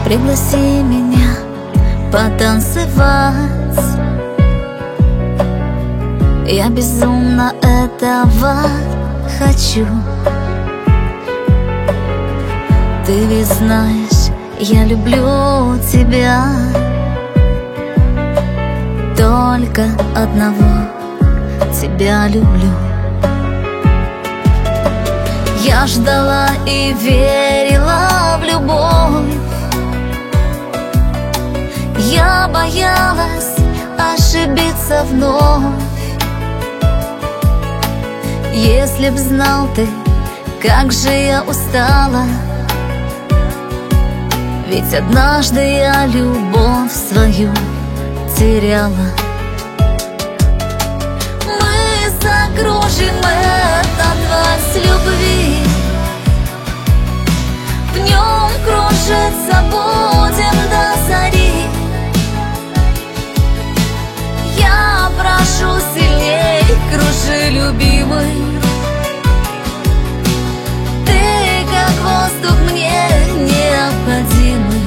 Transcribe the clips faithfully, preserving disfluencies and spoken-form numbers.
Пригласи меня потанцевать. Я безумно этого хочу. Ты ведь знаешь, я люблю тебя. Только одного тебя люблю. Я ждала и верила в любовь. Я боялась ошибиться вновь. Если б знал ты, как же я устала. Ведь однажды я любовь свою теряла. Мы закружим этот вальс любви. В нем кружиться будем до зари. Я прошу сильней, кружи, любимый. Ты как воздух мне необходимый.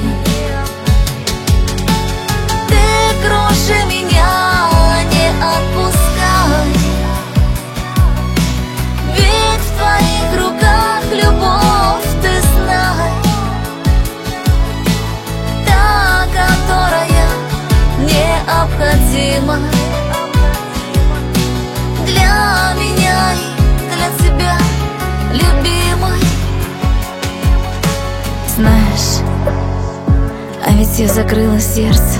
Ты кружи меня, не отпускай. Ведь в твоих руках любовь, ты знай. Та, которая необходима для меня и для тебя, любимый. Знаешь, а ведь я закрыла сердце,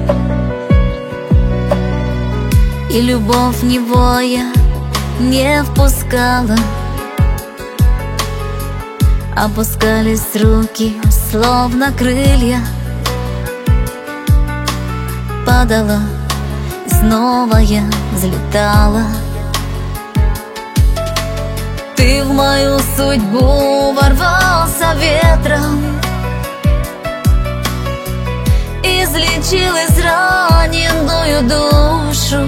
и любовь в него я не впускала. Опускались руки, словно крылья. Падала, и снова я взлетала. Ты в мою судьбу ворвался ветром, излечил израненную душу.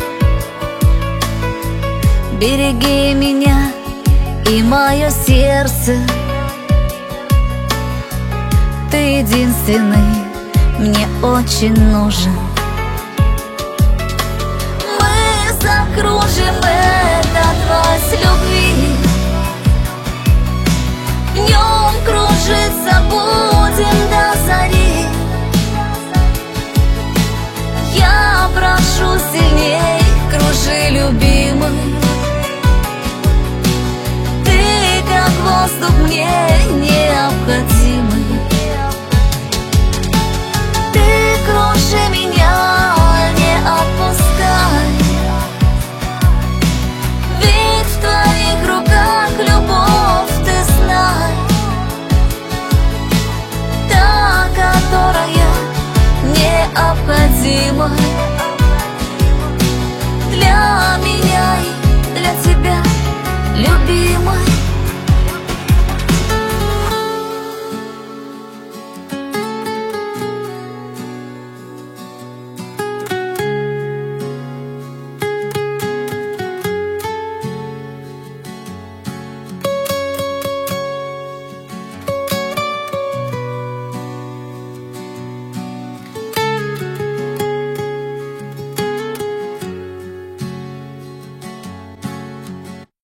Береги меня и мое сердце. Ты единственный мне очень нужен. Мы закружим этот вальс любви. В нем кружиться будем до зари. Я прошу сильней, кружи, любимый. Ты как воздух мне необходимый. Ты кружи меня, не отпускай. Ведь в твоих руках любовь, ты знай. Та, которая необходима